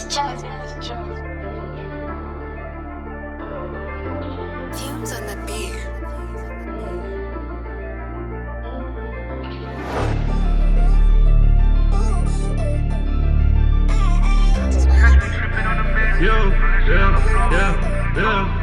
Fumes on the beat. Yeah.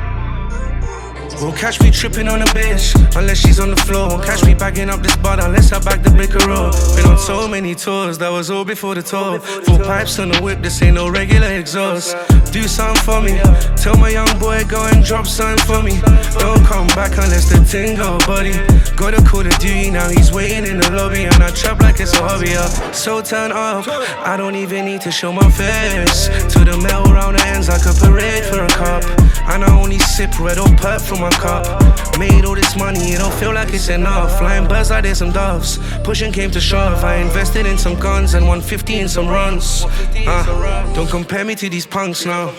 Won't catch me tripping on a bitch unless she's on the floor. Won't catch me bagging up this bar unless I bag the bigger roll. Been on so many tours, that was all before the tour. Full pipes on the whip, this ain't no regular exhaust. Do something for me, tell my young boy go and drop something for me. Don't come back unless the thing go, buddy. Got a call of duty, now he's waiting in the lobby. And I trap like it's a hobby, so turn off, I don't even need to show my face. To the metal round the ends like a parade for a cop. And I only sip red or perp from my cup. Made all this money, it don't feel like it's enough. Flying birds like there's some doves, pushing came to shove. I invested in some guns and 150 in some runs. Don't compare me to these punks now.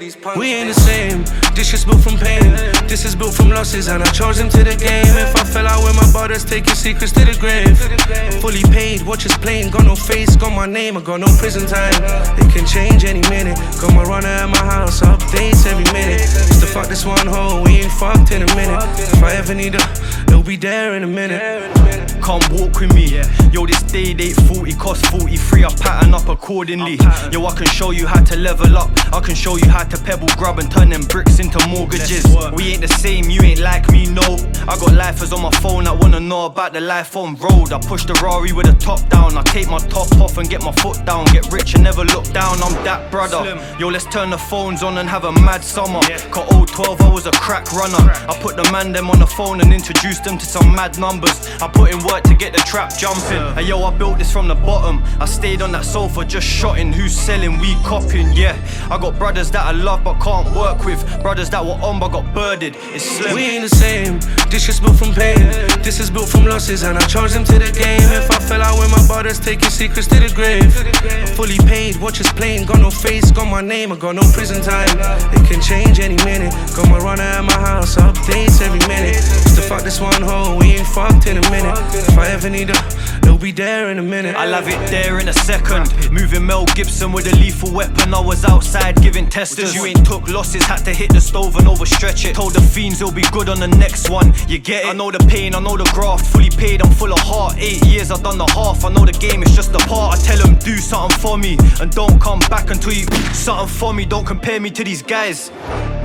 We ain't the same, this is built from pain. This is built from losses and I charge them to the game. If I fell out with my brothers, take your secrets to the grave. Fully paid, watches playing, got no face, got my name, I got no prison time. It can change any minute, got my runner at my house, updates every minute. Just to fuck this one hole, we ain't fucked in a minute. If I ever need her, it'll be there in a minute. Come walk with me, yo, this day ain't 40, cost 43, I pattern up accordingly. Yo, I can show you how to level up, I can show you how to pebble grub and turn them bricks into mortgages. We ain't the same, you ain't like me, no. I got lifers on my phone that wanna know about the life on road. I push the Rari with the top down, I take my top off and get my foot down. Get rich and never look down, I'm that brother. Yo, let's turn the phones on and have a mad summer. Got old 12, I was a crack runner. I put the man them on the phone and introduced them to some mad numbers. I put in work to get the trap jumping. Hey yo, I built this from the bottom. I stayed on that sofa just shotting. Who's selling, we copying, yeah. I got brothers that I love but can't work with. Brothers that were on but got birded. It's slim. We ain't the same, this is built from pain. This is built from losses and I charge them to the game. If I fell out with my brothers, take your secrets to the grave. Fully paid, watches playing, got no face, got my name, I got no prison time. It can change any minute, got my runner at my house, updates every minute. Just to fuck this one hole, we ain't fucked in a minute. If I ever need her, it'll be there in a minute. I'll have it there in a second. Moving Mel Gibson with a lethal weapon. I was outside giving testers. You ain't took losses, had to hit the stove and overstretch it. Told the fiends it'll be good on the next one. You get it? I know the pain, I know the graft. Fully paid, I'm full of heart. 8 years, I've done the half. I know the game is just a part. I tell them do something for me and don't come back until you something for me. Don't compare me to these guys.